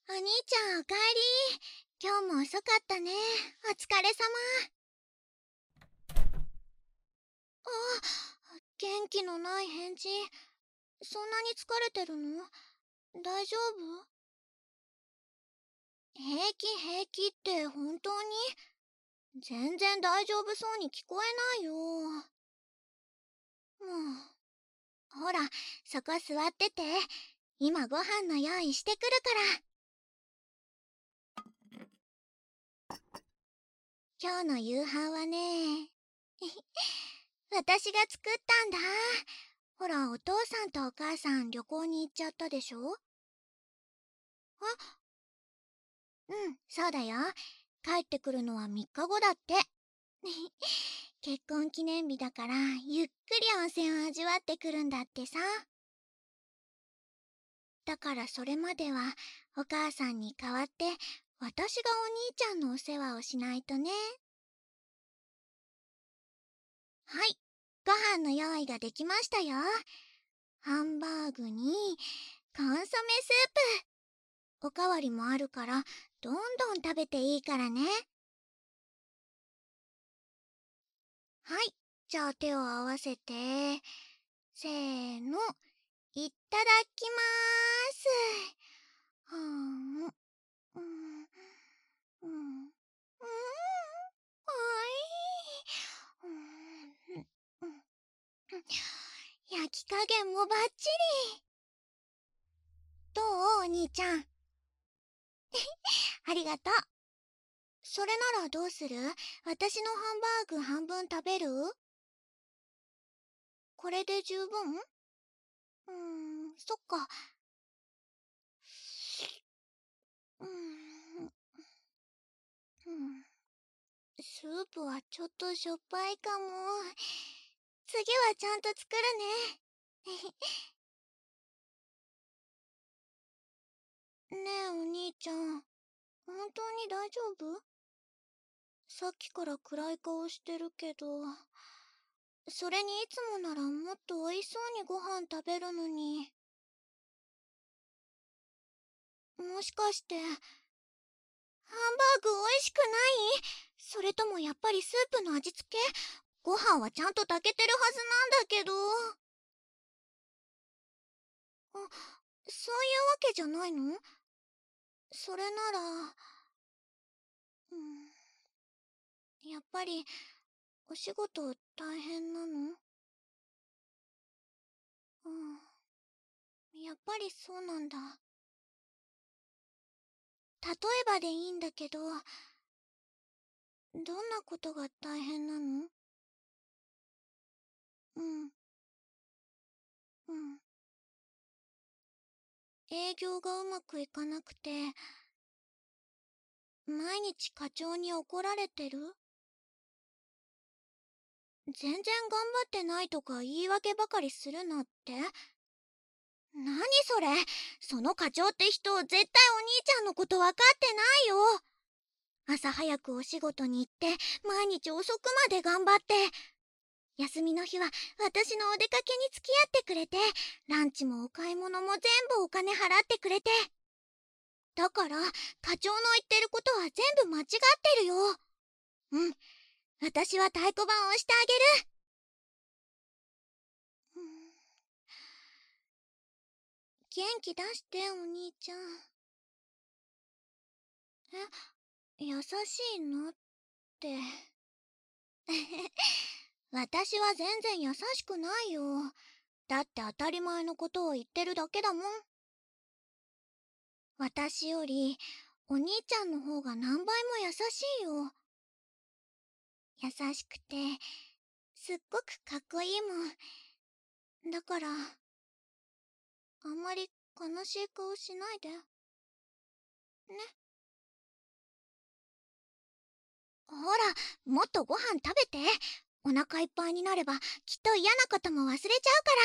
お兄ちゃんおかえり。今日も遅かったね。お疲れ様。元気のない返事。そんなに疲れてるの？大丈夫？平気平気って本当に？全然大丈夫そうに聞こえないよ。もう。ほら、そこ座ってて。今ご飯の用意してくるから。今日の夕飯はね、私が作ったんだ。ほら、お父さんとお母さん旅行に行っちゃったでしょ？うん、そうだよ。帰ってくるのは3日後だって。結婚記念日だからゆっくり温泉を味わってくるんだってさ。だからそれまではお母さんに代わって私がお兄ちゃんのお世話をしないとね。はい、ご飯の用意ができましたよ。ハンバーグにコンソメスープ。おかわりもあるからどんどん食べていいからね。はい、じゃあ手を合わせて、せーの、いただきまーす。はーん、うん、うん、おいしい。焼き加減もバッチリ。どうお兄ちゃん。ありがとう。それならどうする？私のハンバーグ半分食べる？これで十分？そっか。うん、スープはちょっとしょっぱいかも。次はちゃんと作るね。ねえお兄ちゃん、本当に大丈夫？さっきから暗い顔してるけど、それにいつもならもっと美味しそうにご飯食べるのに。もしかして、ハンバーグ美味しくない？それともやっぱりスープの味付け？ご飯はちゃんと炊けてるはずなんだけど。そういうわけじゃないの？それなら、やっぱりお仕事大変なの？やっぱりそうなんだ。例えばでいいんだけど、どんなことが大変なの？うん、うん。営業がうまくいかなくて、毎日課長に怒られてる？全然頑張ってないとか言い訳ばかりするなって？何それ？その課長って人、絶対お兄ちゃんのこと分かってないよ。朝早くお仕事に行って、毎日遅くまで頑張って、休みの日は私のお出かけに付き合ってくれて、ランチもお買い物も全部お金払ってくれて。だから、課長の言ってることは全部間違ってるよ。私は太鼓判を押してあげる。元気出してお兄ちゃん。優しいのって。私は全然優しくないよ。だって当たり前のことを言ってるだけだもん。私よりお兄ちゃんの方が何倍も優しいよ。優しくてすっごくかっこいいもん。だからあんまり悲しい顔しないでね。ほら、もっとご飯食べて。お腹いっぱいになればきっと嫌なことも忘れちゃうから。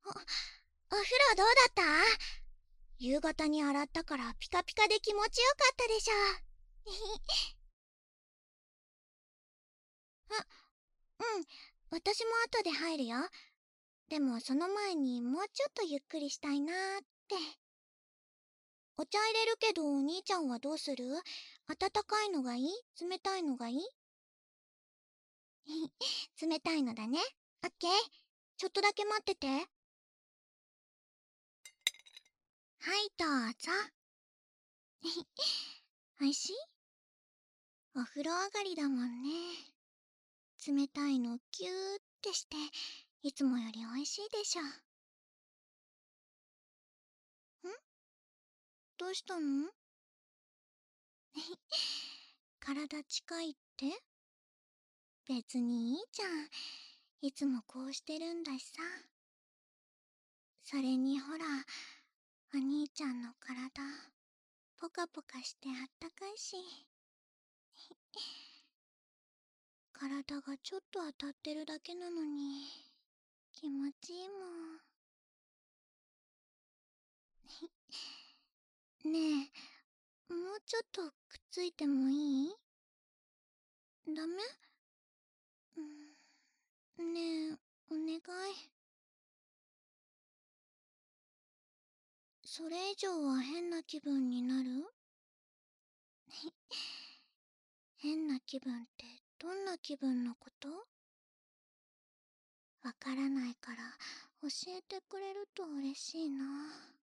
お風呂どうだった？夕方に洗ったからピカピカで気持ちよかったでしょ。うん、 私も後で入るよ。でもその前にもうちょっとゆっくりしたいなーって。お茶入れるけどお兄ちゃんはどうする？温かいのがいい？冷たいのがいい？冷たいのだね。オッケー。ちょっとだけ待ってて。はい、どうぞ。おいしい？お風呂上がりだもんね。冷たいのキューってしていつもよりおいしいでしょ。どうしたの？体近いって？別にいいじゃん。いつもこうしてるんだしさ。それにほら、お兄ちゃんの体ポカポカしてあったかいし。体がちょっと当たってるだけなのに気持ちいいもん。ねえ、もうちょっとくっついてもいい？ダメ？ねえ、お願い。それ以上は変な気分になる？変な気分ってどんな気分のこと？わからないから教えてくれると嬉しいな。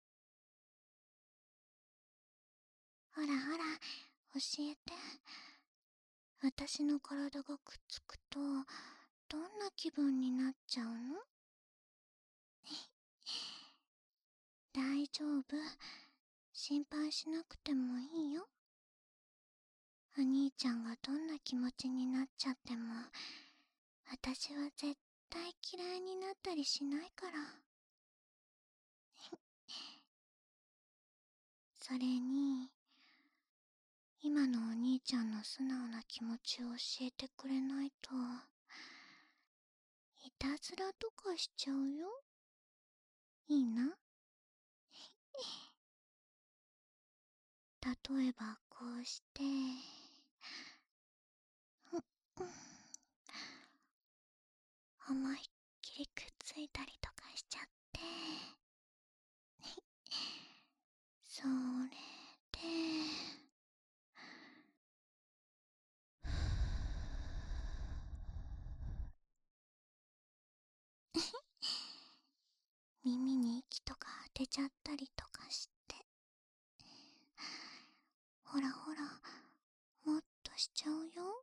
ほらほら、教えて。私の体がくっつくとどんな気分になっちゃうの？大丈夫。心配しなくてもいいよ。お兄ちゃんがどんな気持ちになっちゃっても私は絶対嫌いになったりしないから。それに今のお兄ちゃんの素直な気持ちを教えてくれないといたずらとかしちゃうよ。いいな？例えばこうして思いっきりくっついたりとかしちゃってそれで耳に息とか当てちゃったりとかして、ほらほら、もっとしちゃうよ。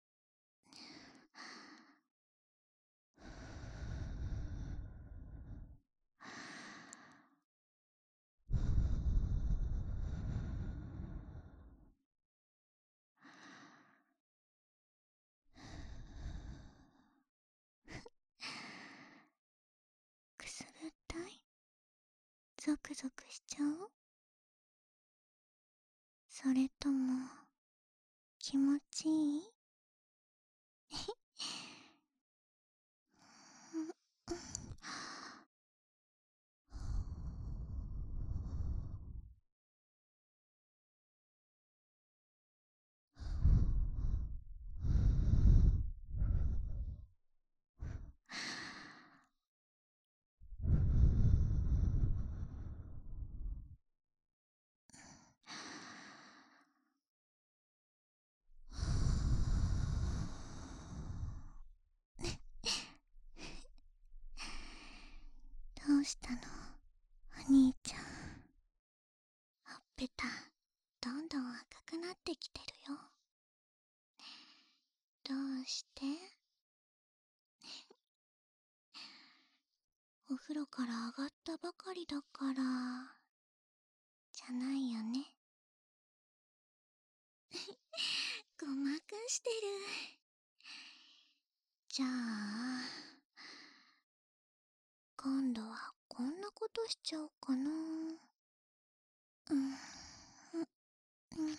くすぐったい？ゾクゾクしちゃう？それとも気持ちいい？どうしたのお兄ちゃん。ほっぺたどんどん赤くなってきてるよ。どうして？お風呂から上がったばかりだからじゃないよね。ごまかしてる。じゃあ今度はこんなことしちゃおうかな。うんうんうん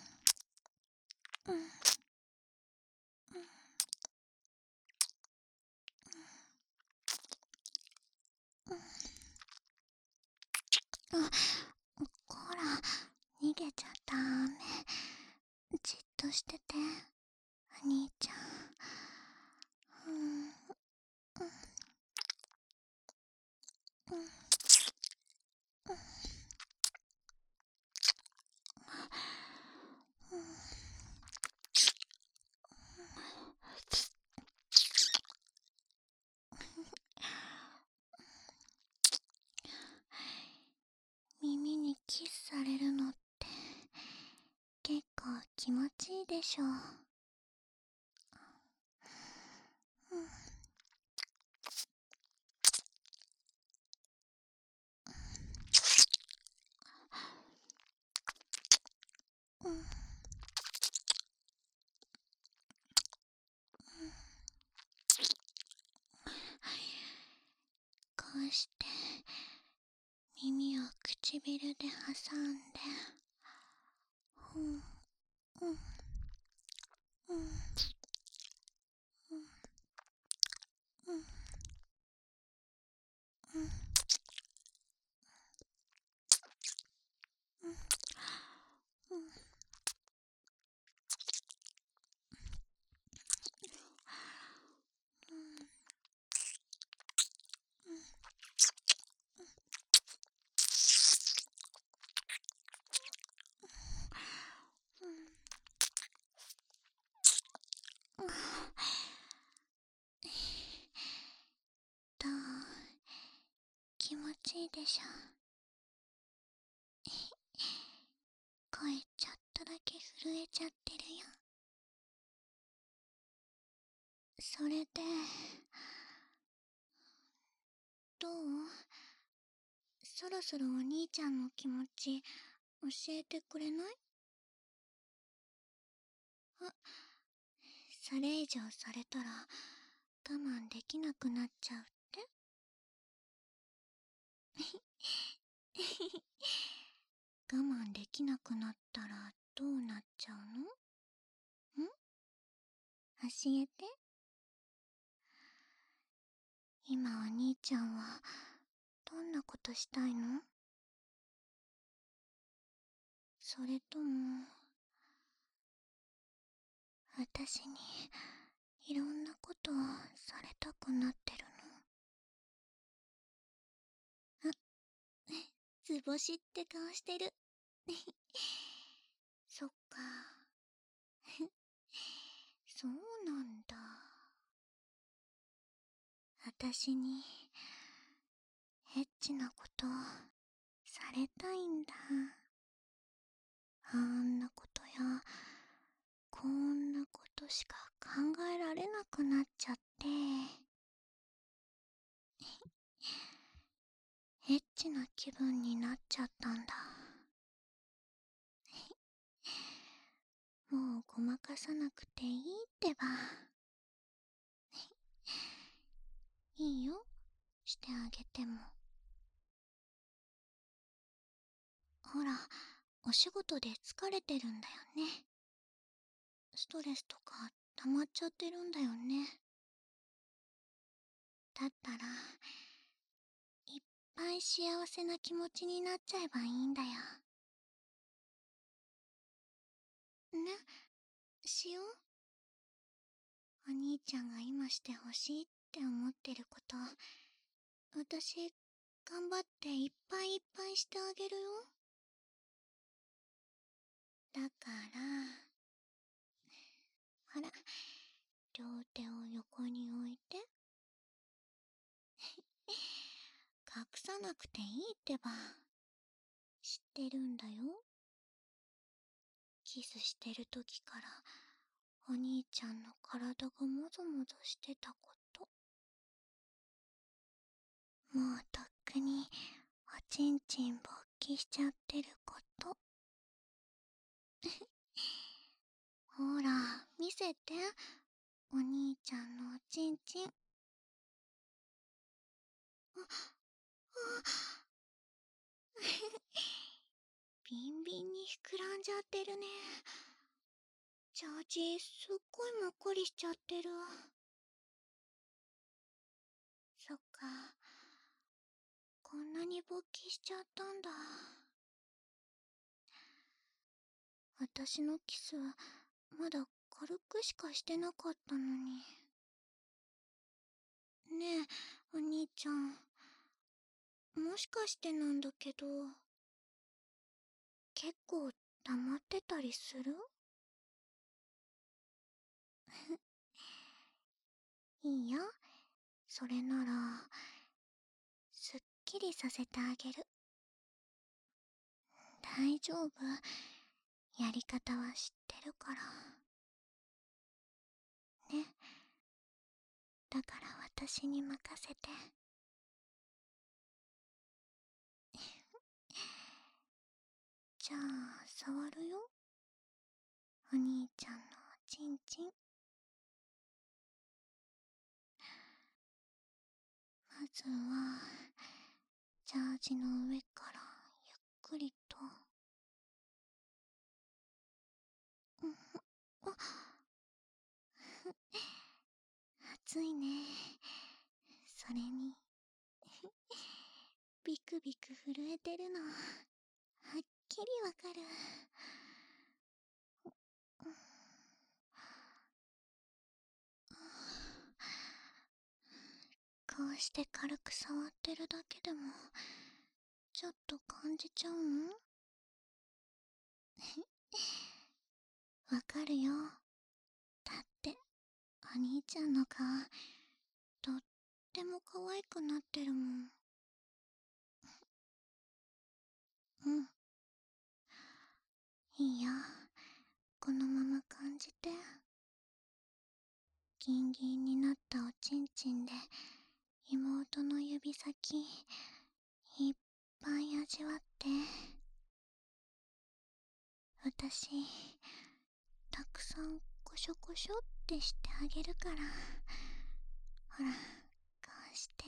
あ、こら、逃げちゃダメ。じっとしてて、お兄ちゃん。 しょ。うん。うん。こうして耳を唇で挟んで、うん、うん、うん、うん、うん、うん、うん、うん。どう？気持ちいいでしょ？声ちょっとだけ震えちゃってるよ。それで、どう？そろそろお兄ちゃんの気持ち教えてくれない？あ、それ以上されたら我慢できなくなっちゃうって？我慢できなくなったらどうなっちゃうの？教えて。今お兄ちゃんはどんなことしたいの？それとも私にいろんなことをされたくなってるの？図星って顔してる。そっか。そうなんだ。私にエッチなことされたいんだ。あんなことやこんなことしか考えられなくなっちゃって、エッチな気分になっちゃったんだ。もうごまかさなくていいってば。いいよ、してあげても。ほら、お仕事で疲れてるんだよね。ストレスとか溜まっちゃってるんだよね。だったら、いっぱい幸せな気持ちになっちゃえばいいんだよ。ね、しよう。お兄ちゃんが今してほしいって思ってること、私、頑張っていっぱいいっぱいしてあげるよ。だから、ほら、両手を横に置いて。隠さなくていいってば。知ってるんだよ。キスしてる時からお兄ちゃんの体がもぞもぞしてたこと。もうとっくにおちんちん勃起しちゃってること。ほら、見せて。お兄ちゃんのおちんちん。ビンビンに膨らんじゃってるね。ジャージすっごいもっこりしちゃってる。そっか、こんなに勃起しちゃったんだ。私のキスまだ軽くしかしてなかったのに。ねえ、お兄ちゃん、もしかしてなんだけど、結構黙ってたりする？いいよ、それならすっきりさせてあげる。大丈夫、やり方は知ってるから。 だから私に任せて。じゃあ触るよ、お兄ちゃんのおちんちん。まずはジャージの上からゆっくりと。暑いね。それにビクビク震えてるのはっきりわかる。こうして軽く触ってるだけでもちょっと感じちゃうの？わかるよ。だってお兄ちゃんの顔とっても可愛くなってるもん。うん、いいよ。このまま感じて。ギンギンになったおちんちんで妹の指先いっぱい味わって。私たくさんコショコショってしてあげるから。ほら、こうして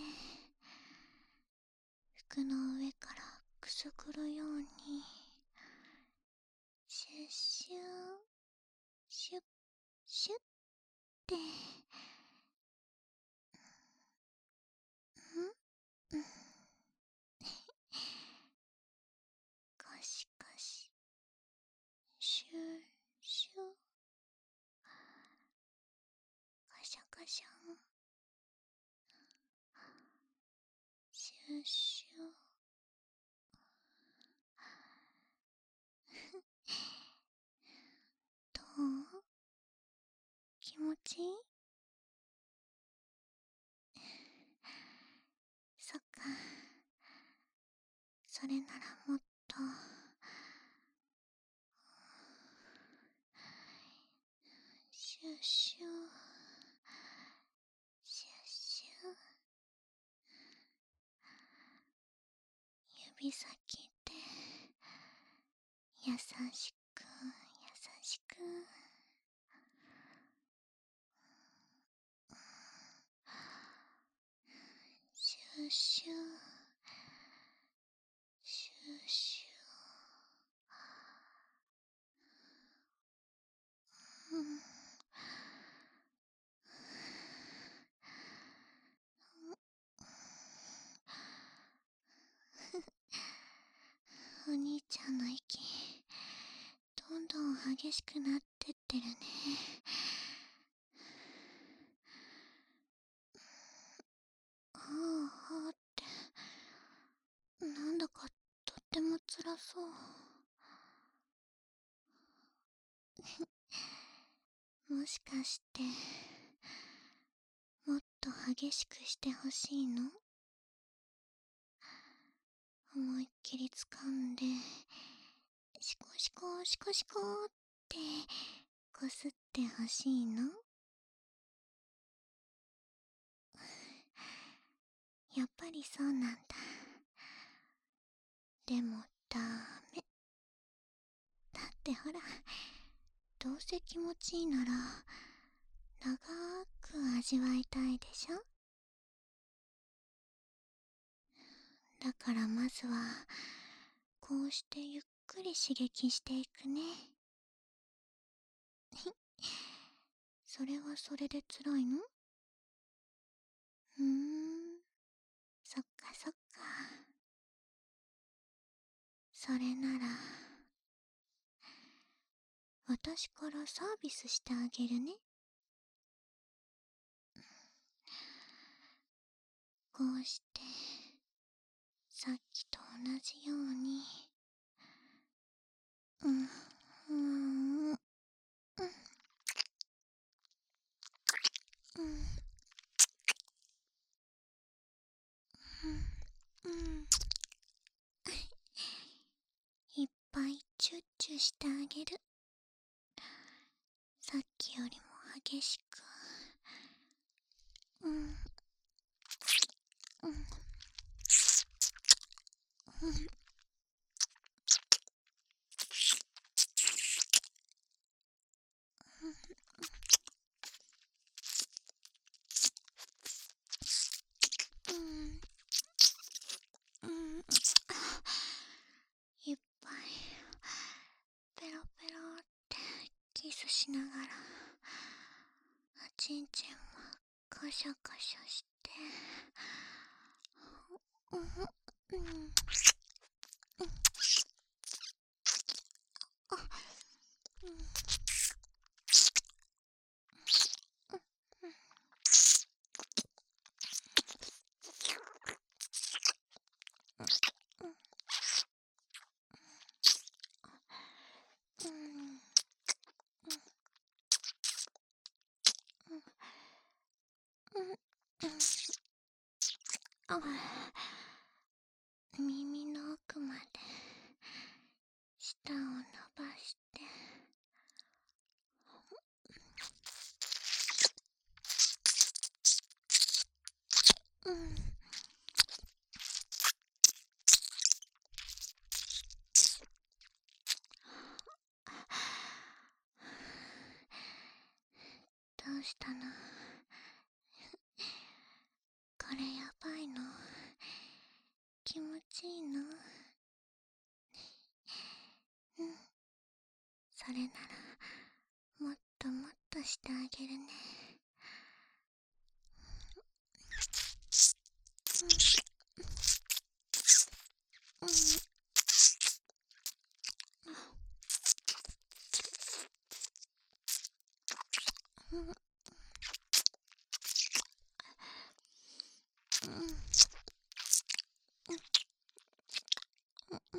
服の上からくすぐるようにシュッシューシュッシュッって。うん、ゴシゴシシュッシュッゴシャゴシャンシュッシュッ。どう？気持ちいい？そっか。それならもっと。シュッシュッシュッシュッ。指先で優しく優しく。シュッシュッシュッシュッ。お兄ちゃんの息どんどん激しくなってってるね。はあはあってなんだかとっても辛そう。もしかしてもっと激しくしてほしいの？思いっきり掴んでシコシコシコシコってこすってほしいの？やっぱりそうなんだ。でもダメ。だってほら、どうせ気持ちいいなら長く味わいたいでしょ。だからまずはこうしてゆっくり刺激していくね。それはそれで辛いの？そっかそっか。それなら私からサービスしてあげるね。こうしてさっきと同じように。うんうんうんうん。いっぱいチュッチュしてあげる。さっきよりも激しく。 うん。うん。うん。うん。うん。いっぱいペロペロってキスしながらおちんちんもカシャカシャして、うん。うん。あ、うん。うん。うん。あ、耳の奥まで舌を伸ばして、うん。どうしたの？これやばいの？気持ちいいの？うん。それならもっともっとしてあげるね。うん。うん。うん。うん。うん。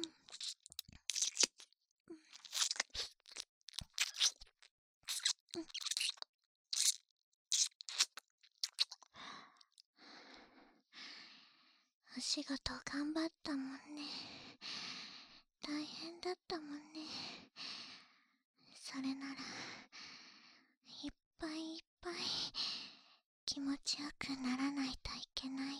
お仕事頑張ったもんね。大変だったもんね。それならいっぱいいっぱい気持ちよくならないといけないよね。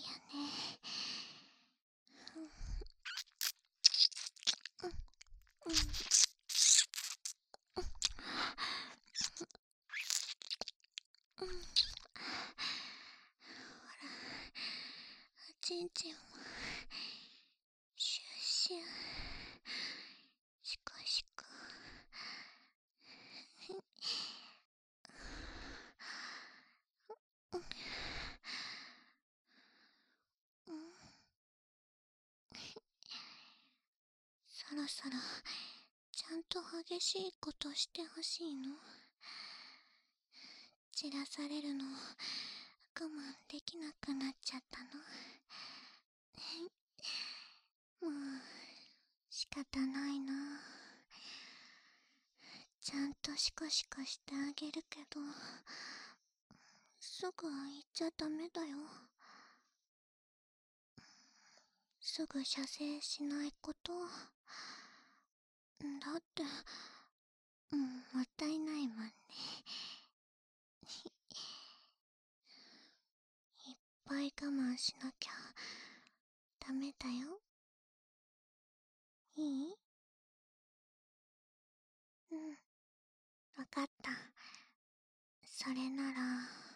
うん。うん。うん。ほら、おちんちんもシュッシュ、シコシコ。うん。うん。そろそろちゃんと激しいことしてほしいの？散らされるの我慢できなくなっちゃったの？もう仕方ないな。ちゃんとシコシコしてあげるけど、すぐ行っちゃダメだよ。すぐ射精しないこと。だって、もったいないもんね。いっぱい我慢しなきゃダメだよ。いい？うん、わかった。それなら、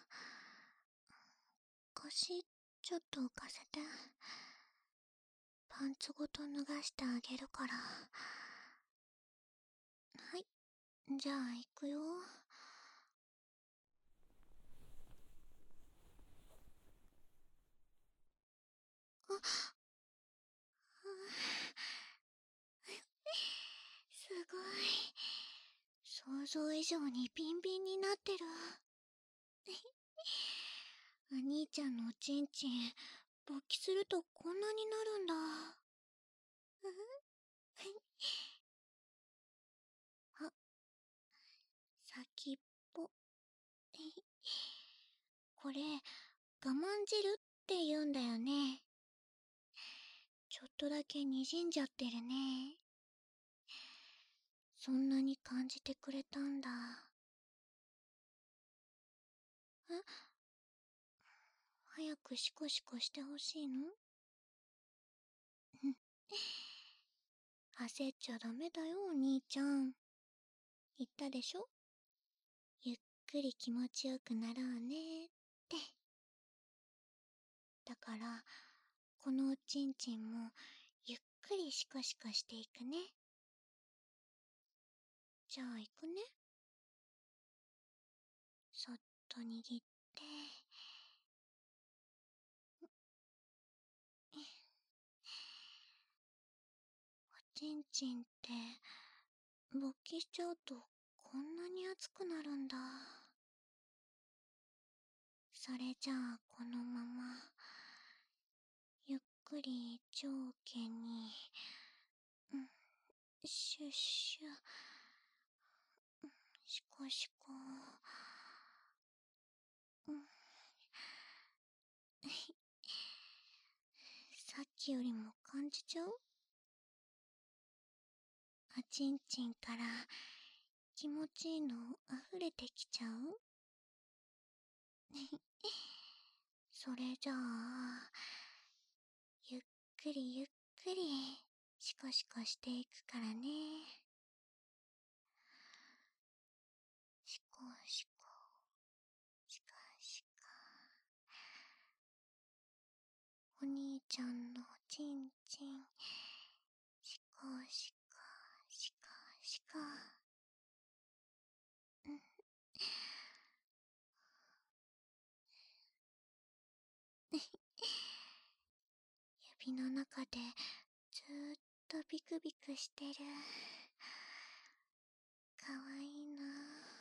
腰ちょっと浮かせて。パンツごと脱がしてあげるから。はい、じゃあ行くよ。あ、すごい。想像以上にビンビンになってる。お兄ちゃんのおちんちん、勃起するとこんなになるんだ。あ、先っぽ。これ、我慢汁って言うんだよね。ちょっとだけ滲んじゃってるね。そんなに感じてくれたんだ。え、 早くシコシコしてほしいの？焦っちゃダメだよ、お兄ちゃん。言ったでしょ？ゆっくり気持ちよくなろうねって。だから、このおちんちんもゆっくりシコシコしていくね。じゃあ行くね。そっと握って。おちんちんって勃起しちゃうとこんなに熱くなるんだ。それじゃあこのままゆっくり上下に、シュッシュ、シコシコ、さっきよりも感じちゃう？おちんちんから気持ちいいの溢れてきちゃう？それじゃあ、ゆっくりゆっくりシコシコしていくからね。シコシコ、シコシコ。お兄ちゃんのちんちん、シコシコ、シコシコ。指の中でずーっとビクビクしてる。かわいいな。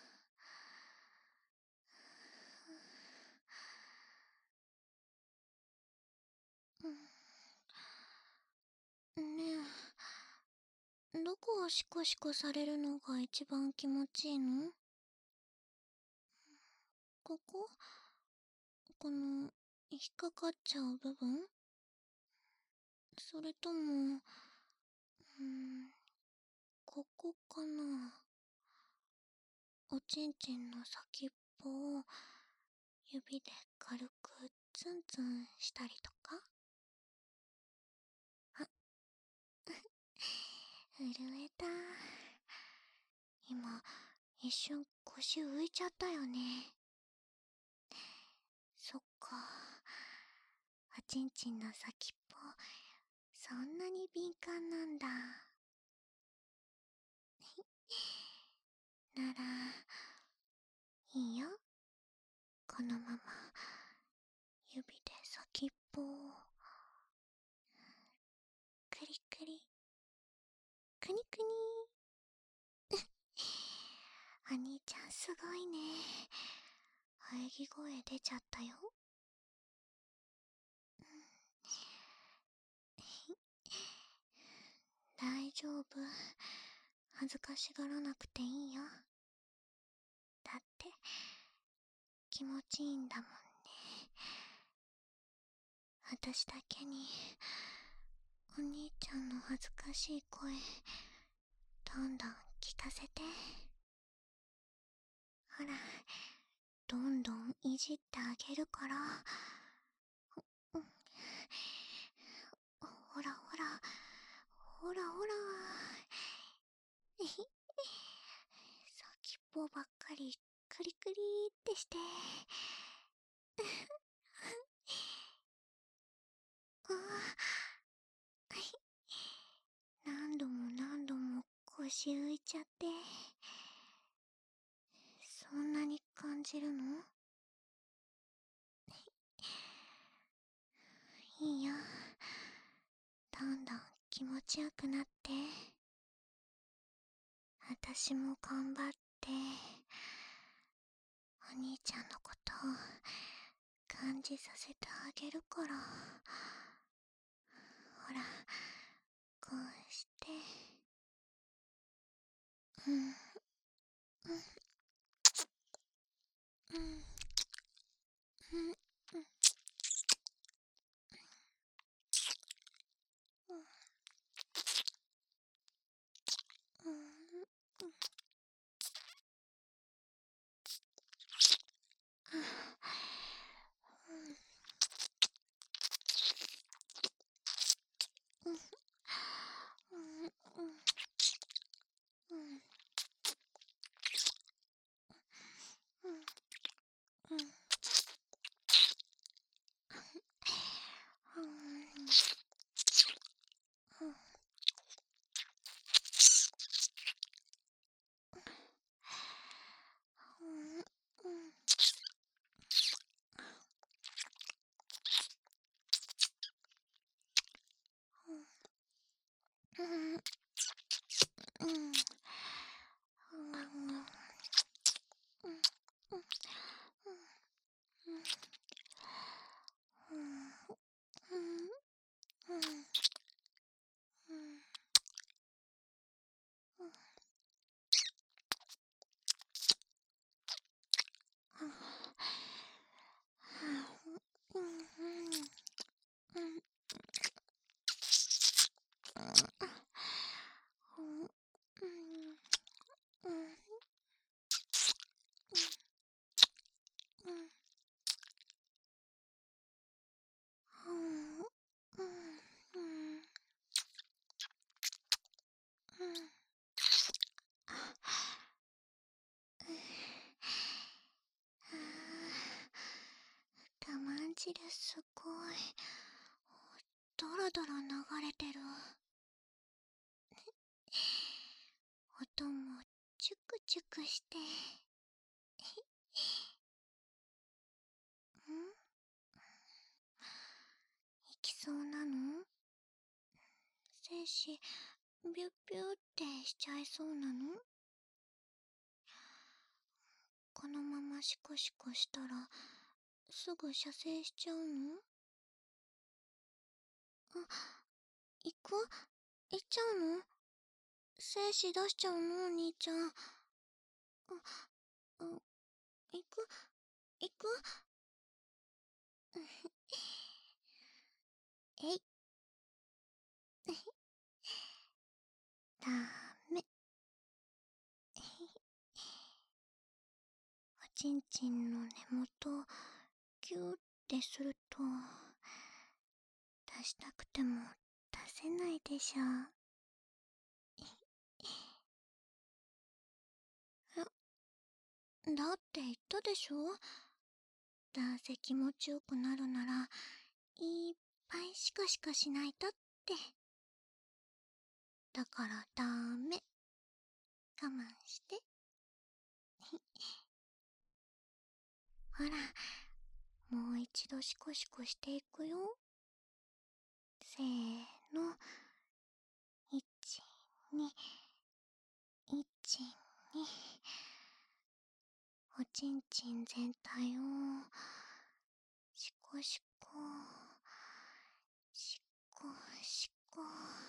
ねえ、どこをシコシコされるのが一番気持ちいいの？ここ？この、引っかかっちゃう部分？それとも、ここかな？おちんちんの先っぽを指で軽くツンツンしたりとか？あ、震えた。今、一瞬腰浮いちゃったよね。そっか。おちんちんの先っぽ、そんなに敏感なんだ。なら、いいよ。このまま、指で先っぽを、クリクリ、クニクニ。お兄ちゃんすごいね。喘ぎ声出ちゃったよ。大丈夫。恥ずかしがらなくていいよ。だって、気持ちいいんだもんね。私だけに、お兄ちゃんの恥ずかしい声、どんどん聞かせて。ほら、どんどんいじってあげるから。ほらほら、ほらほら。先っぽばっかりクリクリってして。何度も何度も腰浮いちゃって。そんなに感じるの？いいよ。どんどん気持ちよくなって。私も頑張って、お兄ちゃんのことを感じさせてあげるから。ほら、こうして。うん、うん、うん、うん、うん、うん、 汁すごいドロドロ流れてる。音もチュクチュクして。ん？行きそうなの？精子ビュッビューってしちゃいそうなの？このままシコシコしたらすぐ射精しちゃうの？行く？行っちゃうの？精子出しちゃうのお兄ちゃん。行く？行く？えい。ダメ。おちんちんの根元ギューってすると出したくても出せないでしょ。だって言ったでしょ、どうせ気持ちよくなるならいっぱいシカシカしないとって。だからダメ。我慢して。ほら、もう一度シコシコしていくよ。せーの。1、2、1、2。おちんちん全体をシコシコシコシコ。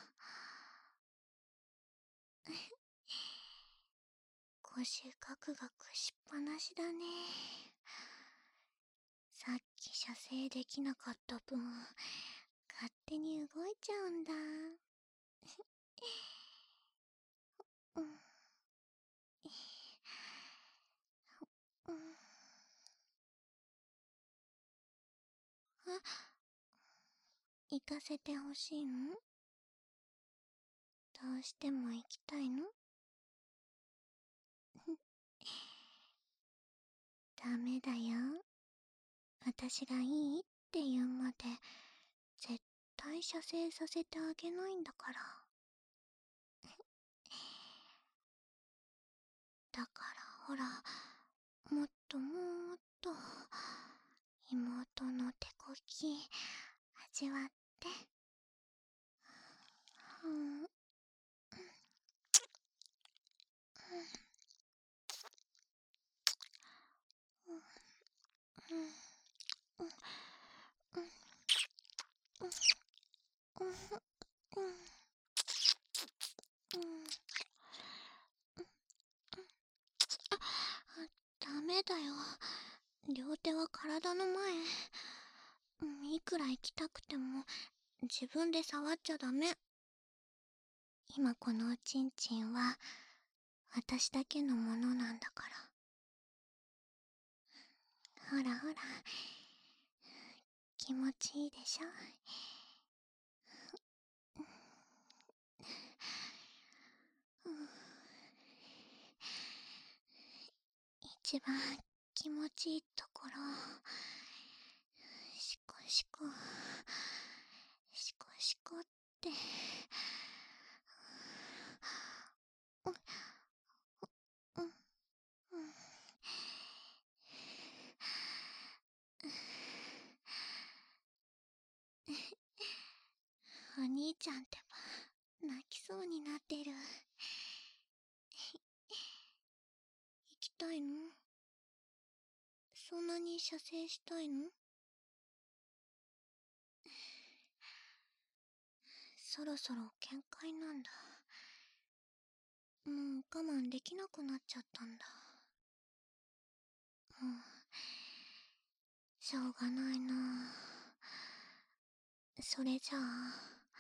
腰ガクガクしっぱなしだね。さっき射精できなかった分勝手に動いちゃうんだ。うん、うん、行かせてほしいの？どうしても行きたいの？ダメだよ。私がいいって言うまで絶対射精させてあげないんだから。だからほら、もっともっと妹の手こき味わって。うん、ダメだよ。両手は体の前。いくら行きたくても自分で触っちゃダメ。今このおちんちんは私だけのものなんだから。ほらほら、気持ちいいでしょ。一番気持ちいいところ、シコシコシコシコって。うん、うん、お兄ちゃんってば泣きそうになってる。行きたいの？そんなに射精したいの？そろそろ限界なんだ。もう我慢できなくなっちゃったんだ。もうしょうがないな。それじゃあ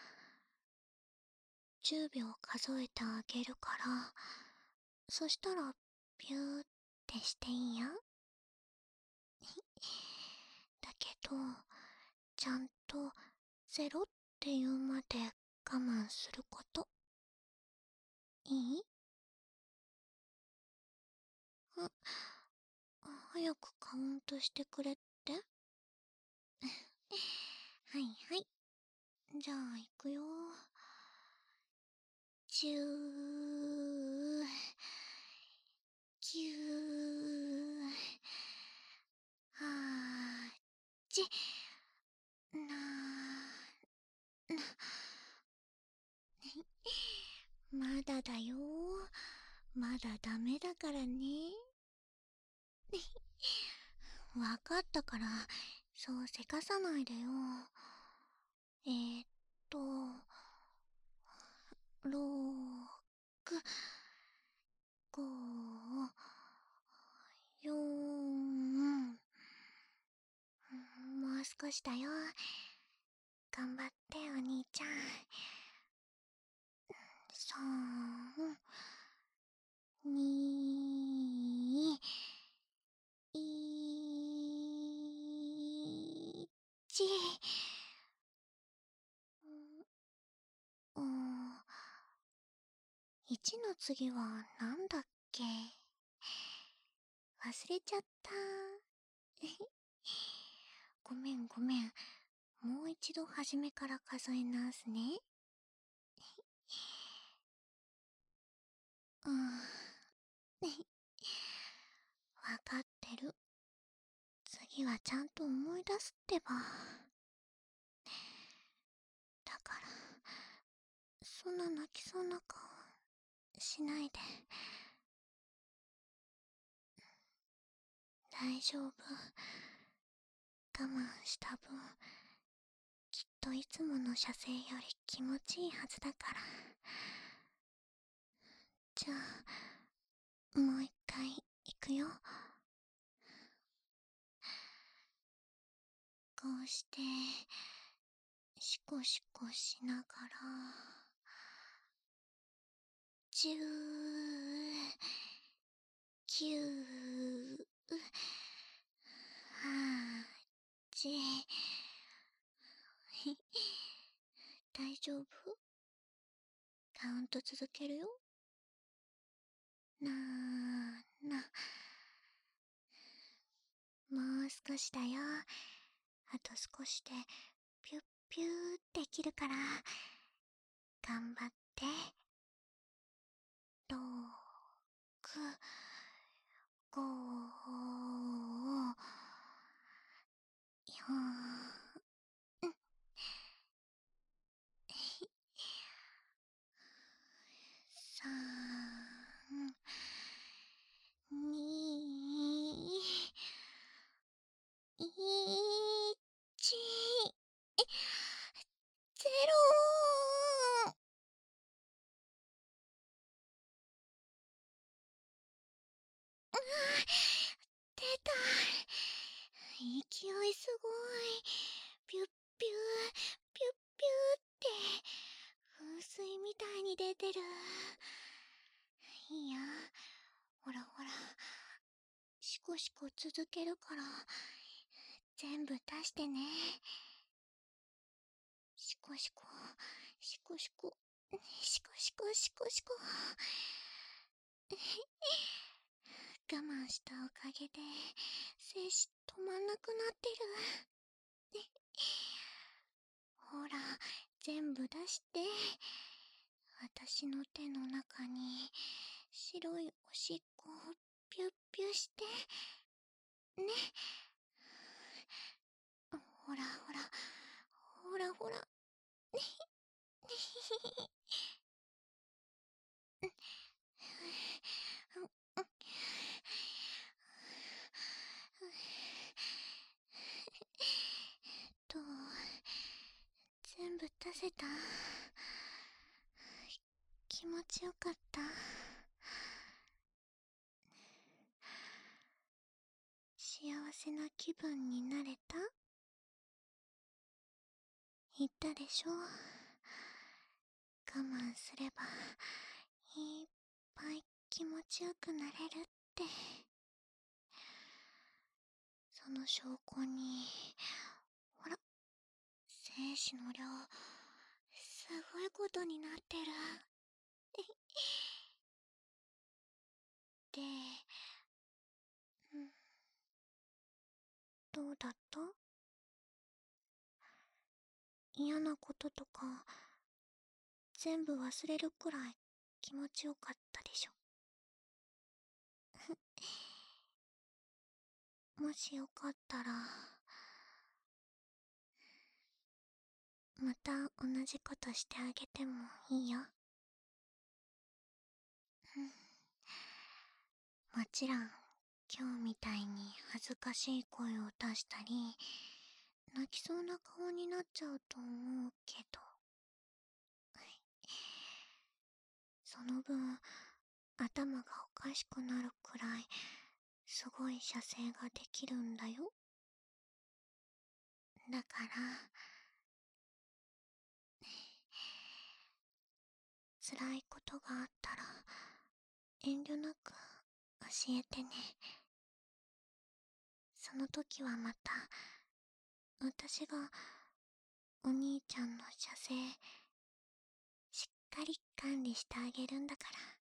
10秒数えてあげるから、そしたらビューってしていいよ。だけどちゃんとゼロって言うまで我慢すること。いい？早くカウントしてくれって？ はいはい。じゃあ、いくよ。10、9、8、まだだよ。まだダメだからね。わかったから、そうせかさないでよ。えーっと、6、5、4、もう少しだよ。頑張ってお兄ちゃん。3、2、1。うん、1の次はなんだっけ？忘れちゃった。ごめんごめん。もう一度初めから数え直すね。うん。わかってる。次はちゃんと思い出すってば。だから、そんな泣きそうな顔しないで。大丈夫。我慢した分、きっといつもの射精より気持ちいいはずだから。じゃあ、もう一回いくよ。こうして、シコシコしながら、10、9、8、大丈夫？カウント続けるよ。もう少しだよ。あと少しで、ピュッピューって切るから、頑張って。6、5、4、3、2、1、ゼロ。出た。勢いすごい。ピュッピュー、ピュッピューって噴水みたいに出てる。いいや、ほらほら、シコシコ続けるから全部出してね。シコシコ、シコシコ、シコシコシコシコ。我慢したおかげで精子止まんなくなってる。ほら、全部出して。私の手の中に白いおしっこをピュッピュして。ね。ほらほら、ほらほら。と、全部出せた？気持ちよかった？幸せな気分になれた？言ったでしょ？我慢すればいっぱい気持ちよくなれるって。その証拠に、ほら、精子の量すごいことになってる。で、うん、どうだった？ 嫌なこととか全部忘れるくらい気持ちよかったでしょ。もしよかったら、また同じことしてあげてもいいよ。もちろん、今日みたいに恥ずかしい声を出したり、泣きそうな顔になっちゃうと思うけど、その分、頭がおかしくなるくらい、すごい射精ができるんだよ。だから、辛いことがあったら、遠慮なく教えてね。その時はまた、私がお兄ちゃんの射精、しっかり管理してあげるんだから。